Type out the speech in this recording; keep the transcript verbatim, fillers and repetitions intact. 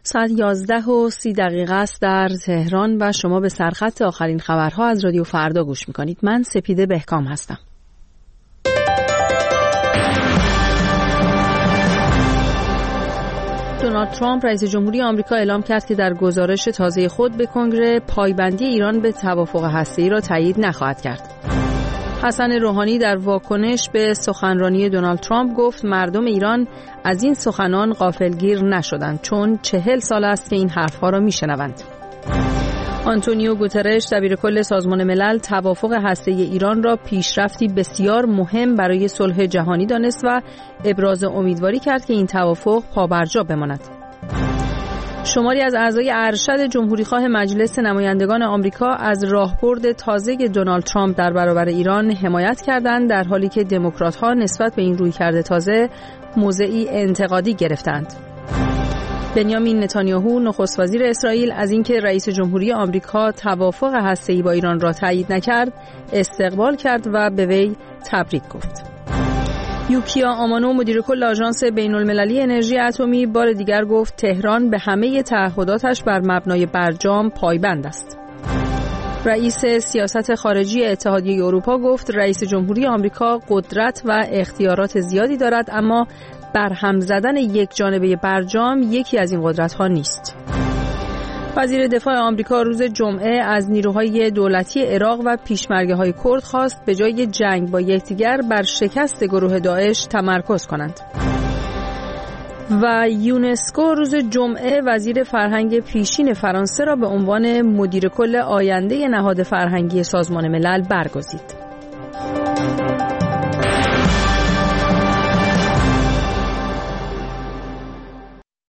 ساعت یازده و سی دقیقه است در تهران و شما به سرخط آخرین خبرها از رادیو فردا گوش میکنید. من سپیده بهکام هستم. دونالد ترامپ رئیس جمهوری آمریکا اعلام کرد که در گزارش تازه خود به کنگره پایبندی ایران به توافق هسته‌ای را تایید نخواهد کرد. حسن روحانی در واکنش به سخنرانی دونالد ترامپ گفت مردم ایران از این سخنان غافلگیر نشدند چون چهل سال است که این حرفها را میشنوند. آنتونیو گوترش دبیرکل سازمان ملل توافق هسته‌ای ایران را پیشرفتی بسیار مهم برای صلح جهانی دانست و ابراز امیدواری کرد که این توافق پابرجا بماند. شماری از اعضای ارشد جمهوریخواه مجلس نمایندگان آمریکا از راهبرد تازه دونالد ترامپ در برابر ایران حمایت کردند، در حالی که دموکرات‌ها نسبت به این رویکرد تازه موضعی انتقادی گرفتند. بنیامین نتانیاهو نخست وزیر اسرائیل از اینکه رئیس جمهوری آمریکا توافق هسته‌ای با ایران را تایید نکرد استقبال کرد و به وی تبریک گفت. یوکیا آمانو مدیر کل آژانس بین‌المللی انرژی اتمی بار دیگر گفت تهران به همه تعهداتش بر مبنای برجام پایبند است. رئیس سیاست خارجی اتحادیه اروپا گفت رئیس جمهوری آمریکا قدرت و اختیارات زیادی دارد، اما برهم زدن یک جانبه برجام یکی از این قدرت‌ها نیست. وزیر دفاع آمریکا روز جمعه از نیروهای دولتی عراق و پیشمرگه‌های کرد خواست به جای جنگ با یکدیگر بر شکست گروه داعش تمرکز کنند. و یونسکو روز جمعه وزیر فرهنگ پیشین فرانسه را به عنوان مدیر کل آینده نهاد فرهنگی سازمان ملل برگزید.